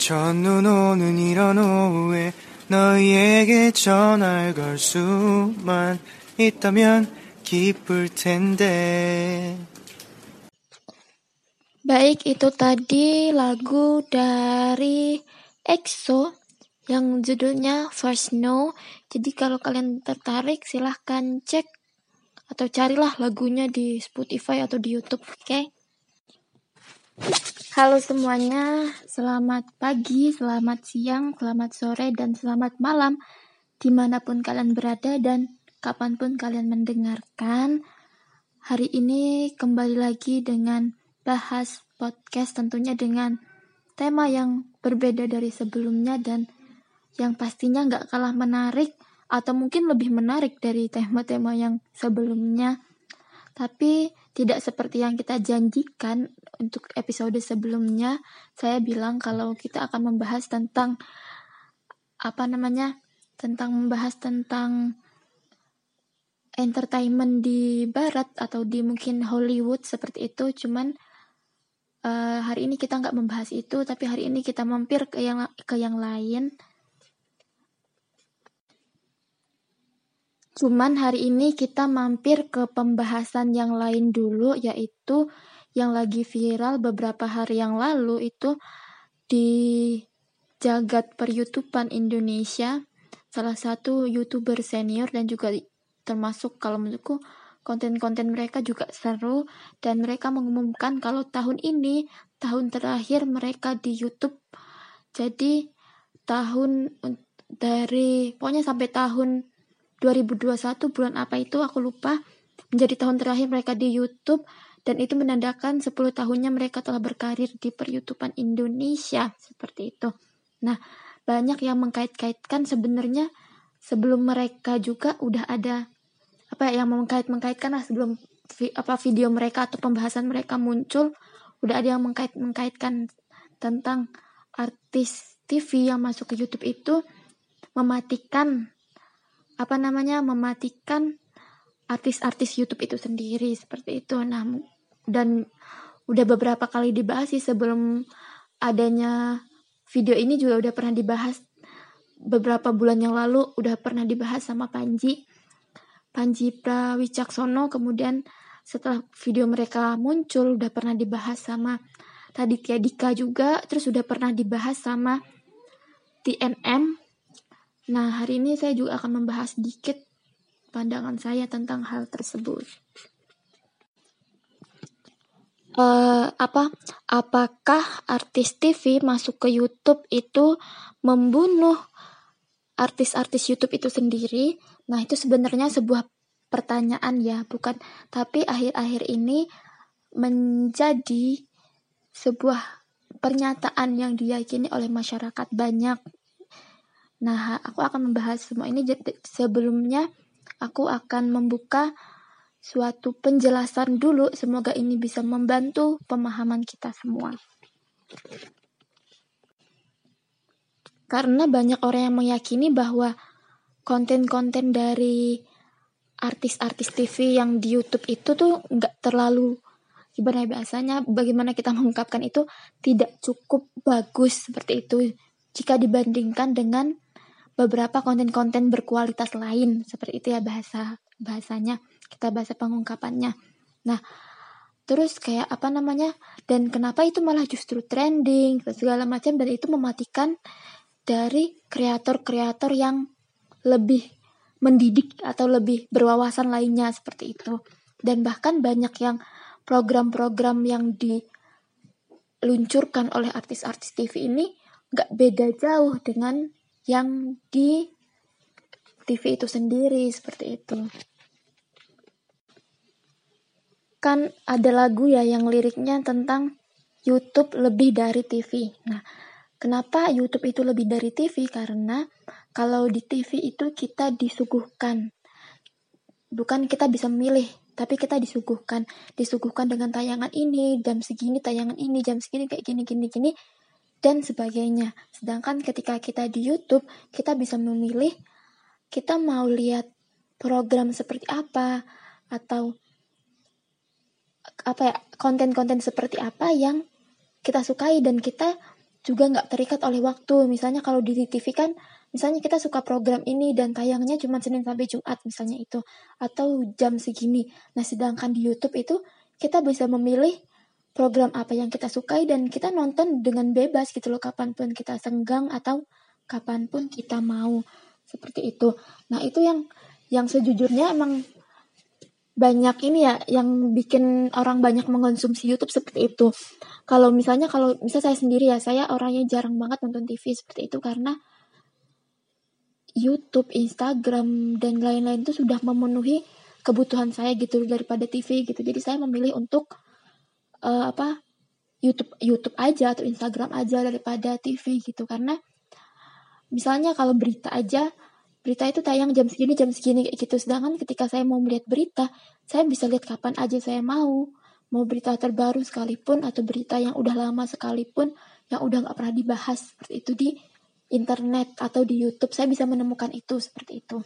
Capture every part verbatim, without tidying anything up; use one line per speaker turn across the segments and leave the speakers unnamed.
첫눈 오는 이런 오후에 너희에게 전화를 걸 수만 있다면 기쁠 텐데.
Baik, itu tadi lagu dari EXO yang judulnya First Snow. Jadi kalau kalian tertarik silahkan cek atau carilah lagunya di Spotify atau di YouTube, oke? Okay? Halo semuanya, selamat pagi, selamat siang, selamat sore, dan selamat malam dimanapun kalian berada dan kapanpun kalian mendengarkan. Hari ini kembali lagi dengan bahas podcast, tentunya dengan tema yang berbeda dari sebelumnya dan yang pastinya gak kalah menarik atau mungkin lebih menarik dari tema-tema yang sebelumnya. Tapi tidak seperti yang kita janjikan untuk episode sebelumnya. Saya bilang kalau kita akan membahas tentang apa namanya? Tentang membahas tentang entertainment di barat atau di mungkin Hollywood seperti itu. Cuman uh, hari ini kita nggak membahas itu, tapi hari ini kita mampir ke yang ke yang lain. Cuman hari ini kita mampir ke pembahasan yang lain dulu, yaitu yang lagi viral beberapa hari yang lalu itu di jagat per-YouTubean Indonesia. Salah satu YouTuber senior dan juga termasuk kalau menurutku konten-konten mereka juga seru dan mereka mengumumkan kalau tahun ini tahun terakhir mereka di YouTube. Jadi tahun dari pokoknya sampai tahun dua ribu dua puluh satu bulan apa itu aku lupa, menjadi tahun terakhir mereka di YouTube dan itu menandakan sepuluh tahunnya mereka telah berkarir di per-YouTubean Indonesia seperti itu. Nah, banyak yang mengkait-kaitkan sebenarnya sebelum mereka juga udah ada apa yang mengkait-mengkaitkan lah sebelum vi, apa video mereka atau pembahasan mereka muncul, udah ada yang mengkait-mengkaitkan tentang artis T V yang masuk ke YouTube itu mematikan apa namanya mematikan artis-artis YouTube itu sendiri seperti itu. Nah, dan udah beberapa kali dibahas sih sebelum adanya video ini juga udah pernah dibahas beberapa bulan yang lalu, udah pernah dibahas sama Panji Panji Prawicaksono. Kemudian setelah video mereka muncul udah pernah dibahas sama Raditya Dika juga, terus udah pernah dibahas sama T N M. Nah, hari ini saya juga akan membahas sedikit pandangan saya tentang hal tersebut. Uh, apa? Apakah artis T V masuk ke YouTube itu membunuh artis-artis YouTube itu sendiri? Nah, itu sebenarnya sebuah pertanyaan ya, bukan. Tapi akhir-akhir ini menjadi sebuah pernyataan yang diyakini oleh masyarakat banyak. Nah, aku akan membahas semua ini. Sebelumnya, aku akan membuka suatu penjelasan dulu. Semoga ini bisa membantu pemahaman kita semua. Karena banyak orang yang meyakini bahwa konten-konten dari artis-artis T V yang di YouTube itu tuh nggak terlalu, gimana bahasanya, bagaimana kita mengungkapkan itu, tidak cukup bagus seperti itu jika dibandingkan dengan beberapa konten-konten berkualitas lain, seperti itu ya bahasa bahasanya, kita bahasa pengungkapannya. Nah, terus kayak apa namanya, dan kenapa itu malah justru trending segala macam, dan itu mematikan dari kreator-kreator yang lebih mendidik atau lebih berwawasan lainnya seperti itu. Dan bahkan banyak yang program-program yang diluncurkan oleh artis-artis T V ini gak beda jauh dengan yang di T V itu sendiri seperti itu. Kan ada lagu ya yang liriknya tentang YouTube lebih dari T V. Nah, kenapa YouTube itu lebih dari T V? Karena kalau di T V itu kita disuguhkan, bukan kita bisa memilih, tapi kita disuguhkan, disuguhkan dengan tayangan ini, jam segini tayangan ini, jam segini kayak gini gini gini dan sebagainya. Sedangkan ketika kita di YouTube, kita bisa memilih kita mau lihat program seperti apa atau apa ya, konten-konten seperti apa yang kita sukai dan kita juga nggak terikat oleh waktu. Misalnya kalau di T V kan, misalnya kita suka program ini dan tayangnya cuma Senin sampai Jumat misalnya itu, atau jam segini. Nah, sedangkan di YouTube itu kita bisa memilih program apa yang kita sukai dan kita nonton dengan bebas gitu loh, kapanpun kita senggang atau kapanpun kita mau, seperti itu. Nah, itu yang yang sejujurnya emang banyak ini ya, yang bikin orang banyak mengkonsumsi YouTube seperti itu. Kalau misalnya kalau misal saya sendiri ya, saya orangnya jarang banget nonton T V seperti itu karena YouTube, Instagram, dan lain-lain itu sudah memenuhi kebutuhan saya gitu daripada T V gitu. Jadi saya memilih untuk uh, apa YouTube YouTube aja atau Instagram aja daripada T V gitu. Karena misalnya kalau berita aja, berita itu tayang jam segini, jam segini kayak gitu. Sedangkan ketika saya mau melihat berita, saya bisa lihat kapan aja saya mau. Mau berita terbaru sekalipun atau berita yang udah lama sekalipun, yang udah gak pernah dibahas seperti itu di internet atau di YouTube, saya bisa menemukan itu seperti itu.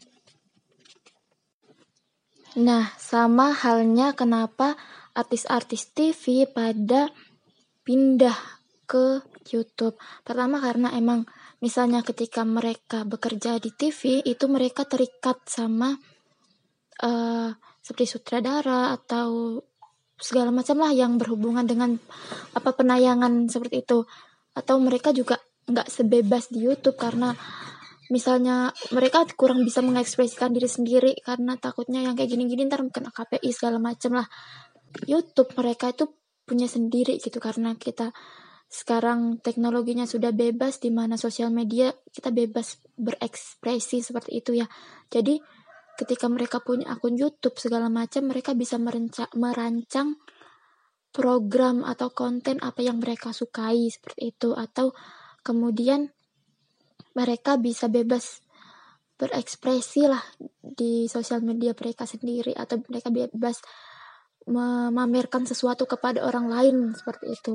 Nah, sama halnya kenapa artis-artis T V pada pindah ke YouTube. Pertama karena emang misalnya ketika mereka bekerja di T V, itu mereka terikat sama uh, seperti sutradara atau segala macam lah yang berhubungan dengan apa penayangan seperti itu. Atau mereka juga nggak sebebas di YouTube karena misalnya mereka kurang bisa mengekspresikan diri sendiri karena takutnya yang kayak gini-gini ntar kena K P I segala macam lah. YouTube mereka itu punya sendiri gitu karena kita sekarang teknologinya sudah bebas, di mana sosial media kita bebas berekspresi seperti itu ya. Jadi ketika mereka punya akun YouTube segala macam, mereka bisa merenca- merancang program atau konten apa yang mereka sukai seperti itu, atau kemudian mereka bisa bebas berekspresi lah di sosial media mereka sendiri, atau mereka bebas memamerkan sesuatu kepada orang lain seperti itu.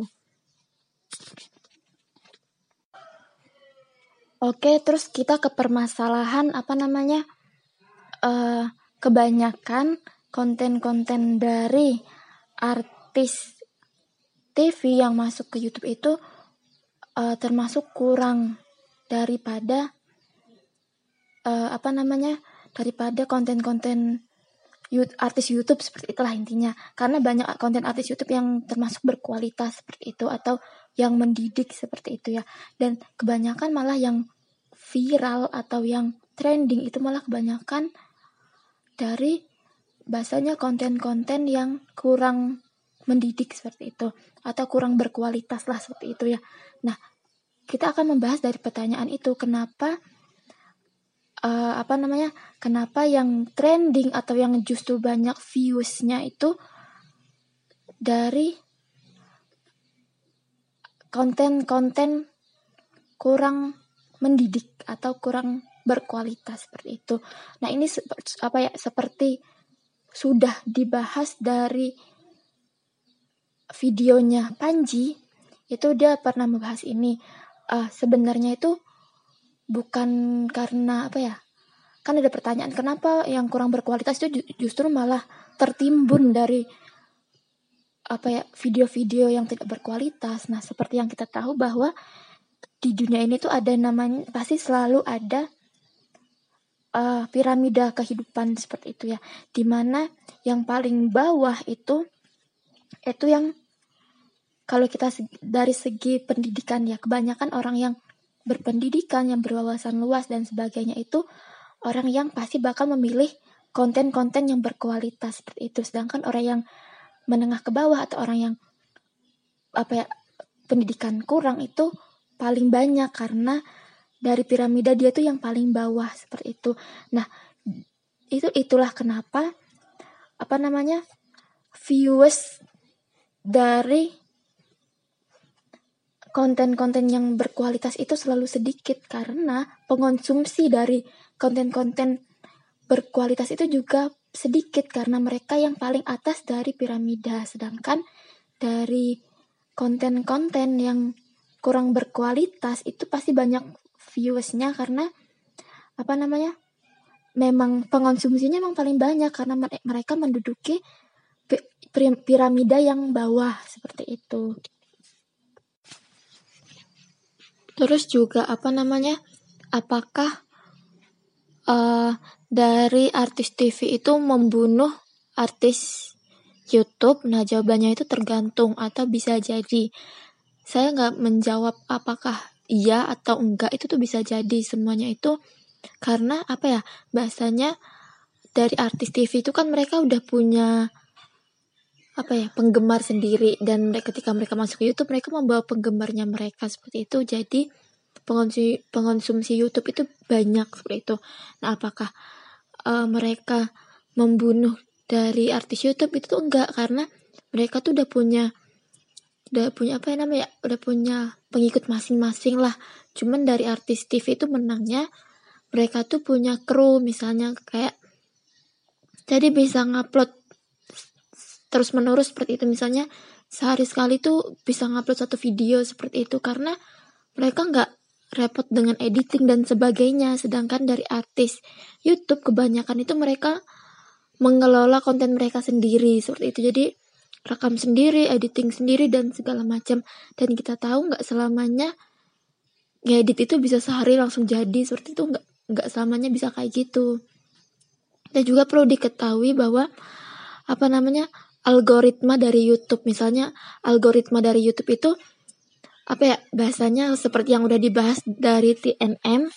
Oke, terus kita ke permasalahan apa namanya? Uh, kebanyakan konten-konten dari artis T V yang masuk ke YouTube itu uh, termasuk kurang daripada uh, apa namanya? daripada konten-konten artis YouTube seperti itulah intinya. Karena banyak konten artis YouTube yang termasuk berkualitas seperti itu atau yang mendidik seperti itu ya. Dan kebanyakan malah yang viral atau yang trending itu malah kebanyakan dari bahasanya konten-konten yang kurang mendidik seperti itu atau kurang berkualitas lah seperti itu ya. Nah, kita akan membahas dari pertanyaan itu, kenapa Uh, apa namanya kenapa yang trending atau yang justru banyak views-nya itu dari konten-konten kurang mendidik atau kurang berkualitas seperti itu. Nah, ini apa ya seperti sudah dibahas dari videonya Panji, itu dia pernah membahas ini. Uh, sebenarnya itu bukan karena apa ya, kan ada pertanyaan kenapa yang kurang berkualitas itu justru malah tertimbun dari apa ya video-video yang tidak berkualitas. Nah, seperti yang kita tahu bahwa di dunia ini tuh ada namanya, pasti selalu ada uh, piramida kehidupan seperti itu ya, dimana yang paling bawah itu itu yang kalau kita dari segi pendidikan ya, kebanyakan orang yang berpendidikan, yang berwawasan luas dan sebagainya itu orang yang pasti bakal memilih konten-konten yang berkualitas seperti itu. Sedangkan orang yang menengah ke bawah atau orang yang apa ya pendidikan kurang itu paling banyak karena dari piramida dia tuh yang paling bawah seperti itu. Nah, itu itulah kenapa apa namanya viewers dari konten-konten yang berkualitas itu selalu sedikit karena pengonsumsi dari konten-konten berkualitas itu juga sedikit karena mereka yang paling atas dari piramida. Sedangkan dari konten-konten yang kurang berkualitas itu pasti banyak viewersnya karena apa namanya memang pengonsumsinya memang paling banyak karena mereka menduduki piramida yang bawah seperti itu. Terus juga apa namanya, apakah uh, dari artis T V itu membunuh artis YouTube? Nah, jawabannya itu tergantung atau bisa jadi. Saya nggak menjawab apakah iya atau enggak, itu tuh bisa jadi semuanya itu karena apa ya, bahasanya dari artis T V itu kan mereka udah punya apa ya, penggemar sendiri, dan mereka ketika mereka masuk ke YouTube mereka membawa penggemarnya mereka seperti itu. Jadi pengonsumsi pengonsumsi YouTube itu banyak seperti itu. Nah, apakah uh, mereka membunuh dari artis YouTube? Itu tuh enggak, karena mereka tuh udah punya udah punya apa ya namanya, udah punya pengikut masing-masing lah. Cuman dari artis T V itu menangnya mereka tuh punya kru misalnya, kayak jadi bisa ngupload terus menerus seperti itu. Misalnya sehari sekali tuh bisa ngupload satu video seperti itu, karena mereka nggak repot dengan editing dan sebagainya. Sedangkan dari artis YouTube kebanyakan itu mereka mengelola konten mereka sendiri seperti itu. Jadi rekam sendiri, editing sendiri, dan segala macam. Dan kita tahu nggak selamanya ngedit itu bisa sehari langsung jadi seperti itu, nggak nggak selamanya bisa kayak gitu. Dan juga perlu diketahui bahwa apa namanya, algoritma dari YouTube, misalnya algoritma dari YouTube itu apa ya, bahasanya seperti yang udah dibahas dari T N M.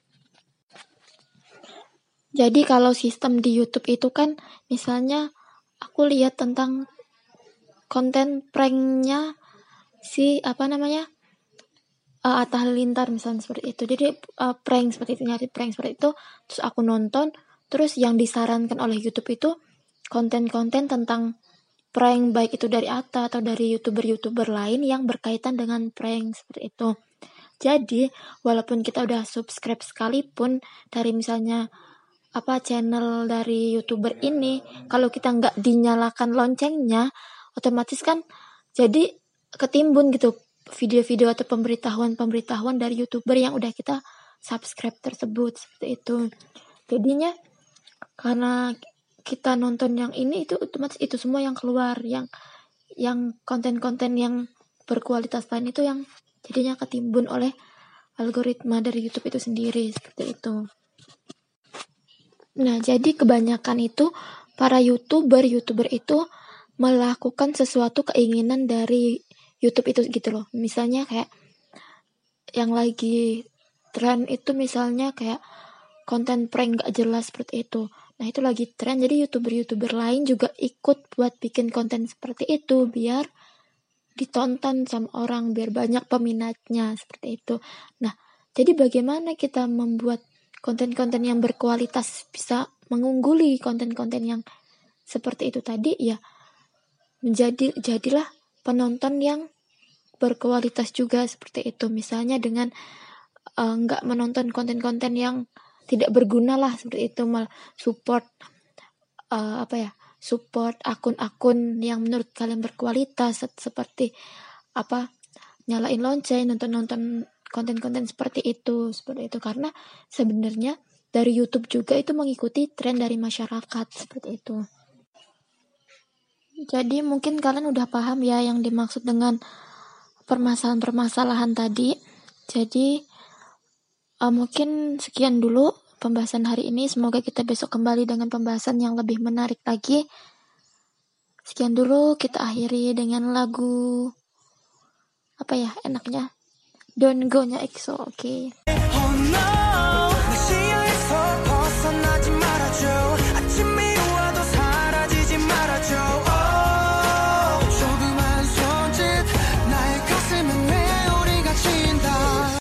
Jadi kalau sistem di YouTube itu kan, misalnya aku lihat tentang konten pranknya si apa namanya uh, Atta Halilintar misalnya seperti itu. Jadi uh, prank seperti itu, nyari prank seperti itu, terus aku nonton, terus yang disarankan oleh YouTube itu konten-konten tentang prank, baik itu dari Atta atau dari youtuber-youtuber lain yang berkaitan dengan prank seperti itu. Jadi walaupun kita udah subscribe sekalipun dari misalnya apa channel dari youtuber ini, kalau kita nggak dinyalakan loncengnya, otomatis kan jadi ketimbun gitu video-video atau pemberitahuan-pemberitahuan dari youtuber yang udah kita subscribe tersebut seperti itu. Jadinya karena kita nonton yang ini, itu otomatis itu semua yang keluar, yang yang konten-konten yang berkualitas lain itu yang jadinya ketimbun oleh algoritma dari YouTube itu sendiri seperti itu. Nah, jadi kebanyakan itu para youtuber youtuber itu melakukan sesuatu keinginan dari YouTube itu gitu loh. Misalnya kayak yang lagi tren itu, misalnya kayak konten prank gak jelas seperti itu. Nah, itu lagi tren, jadi youtuber-youtuber lain juga ikut buat bikin konten seperti itu biar ditonton sama orang, biar banyak peminatnya seperti itu. Nah, jadi bagaimana kita membuat konten-konten yang berkualitas bisa mengungguli konten-konten yang seperti itu tadi, ya menjadi jadilah penonton yang berkualitas juga seperti itu. Misalnya dengan uh, nggak menonton konten-konten yang tidak berguna lah seperti itu, mal support uh, apa ya support akun-akun yang menurut kalian berkualitas, seperti apa nyalain lonceng, nonton-nonton konten-konten seperti itu seperti itu karena sebenarnya dari YouTube juga itu mengikuti tren dari masyarakat seperti itu. Jadi mungkin kalian udah paham ya yang dimaksud dengan permasalahan-permasalahan tadi. Jadi uh, mungkin sekian dulu pembahasan hari ini. Semoga kita besok kembali dengan pembahasan yang lebih menarik lagi. Sekian dulu, kita akhiri dengan lagu apa ya enaknya, Don't Go-nya E X O. Oke. Okay.